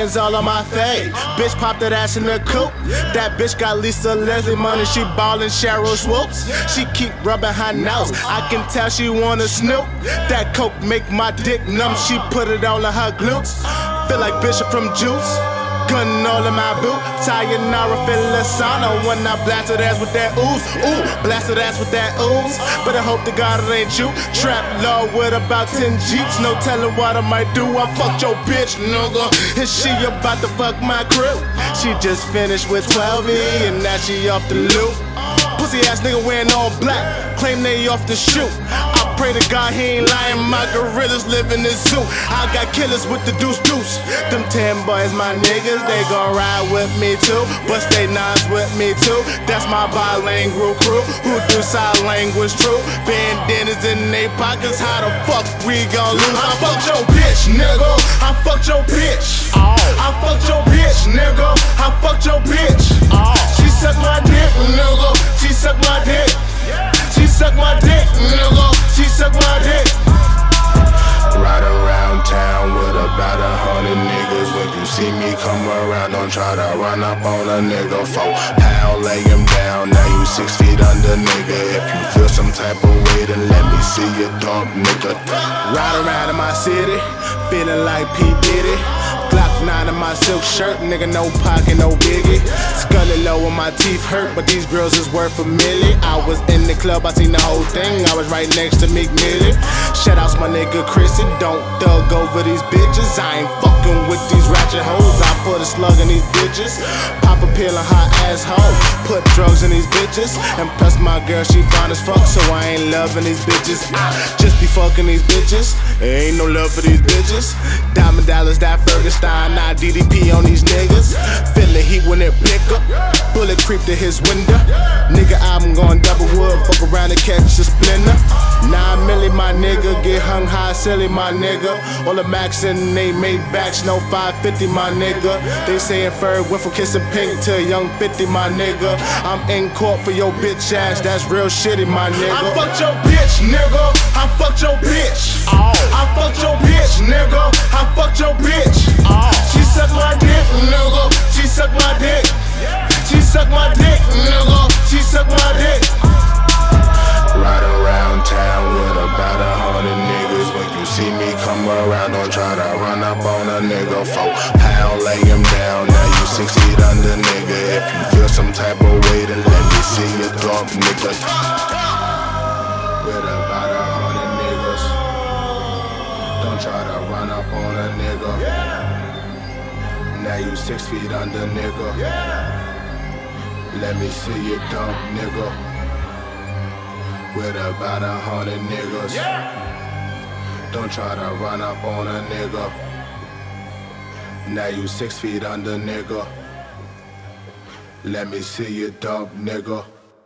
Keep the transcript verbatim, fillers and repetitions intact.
bands all on my face. Bitch popped that ass in the coupe. That bitch got Lisa Leslie money, she ballin' Cheryl Swoops. She keep rubbing her nose, I can tell she wanna snoop. That coke make my dick numb, she put it all in her glutes. Feel like Bishop from Juice, gun all in my boot. Sayonara, feel the sauna when I blast that ass with that ooze. Ooh, blast that ass with that ooze. But I hope to God it ain't you. Trap law with about ten Jeeps, no telling what I might do. I fucked your bitch, nigga, and she about to fuck my crew. She just finished with twelve E and now she off the loop. Pussy ass nigga wearing all black, claim they off the shoot. I pray to God he ain't lying, my gorillas live in this zoo. I got killers with the deuce deuce. Them ten boys my niggas, they gon' ride with me too. Bust they nines with me too. That's my bilingual crew who do sign language true. Bandanas in they pockets, how the fuck we gon' lose? I fucked your bitch, nigga, I fucked your bitch. I fucked your bitch, nigga, I fucked your bitch. She suck my dick, nigga, she suck my dick. She suck my dick, nigga, she suck my dick. Ride around town with about a hundred niggas. When you see me come around, don't try to run up on a nigga. Four pound, lay him down, now you six feet under, nigga. If you feel some type of way, then let me see you dump, nigga. Ride around in my city, feeling like P. Diddy. Glock nine in my silk shirt, nigga, no pocket, no biggie. Scully low and my teeth hurt, but these girls is worth a million. I was in the club, I seen the whole thing, I was right next to Meek Millie. Shout outs my nigga Chrissy, don't thug over these bitches. I ain't fucking with these ratchet hoes, I put a slug in these bitches. Pop a pill in her asshole, put drugs in these bitches. And plus my girl, she fine as fuck, so I ain't loving these bitches. I just be fucking these bitches, there ain't no love for these bitches. Diamond dollars, that Ferguson, not D D P on these niggas. Feel the heat when it pick up, bullet creep to his window. Nigga, I'm going double wood, fuck around and catch a splinter. Nine milli, my nigga, get hung high, silly, my nigga. All the max and they made backs, no five fifty, my nigga. They saying Ferg went from kissing pink to young fifty, my nigga. I'm in court for your bitch ass, that's real shitty, my nigga. I fucked your bitch, nigga, I fucked your bitch. I fucked your bitch, nigga, I fucked your bitch. She suck my dick, nigga, she suck my dick. She suck my dick, nigga, she suck my dick. Ride around town with about a hundred niggas. When you see me come around, don't try to run up on a nigga. Four pound, lay him down, now you six feet under, nigga. If you feel some type of way, then let me see you dump, nigga. With about a hundred niggas, don't try to run up on a nigga. Now you six feet under, nigga. Let me see you dump, nigga. With about a hundred niggas, don't try to run up on a nigga. Now you six feet under, nigga. Let me see you dump, nigga.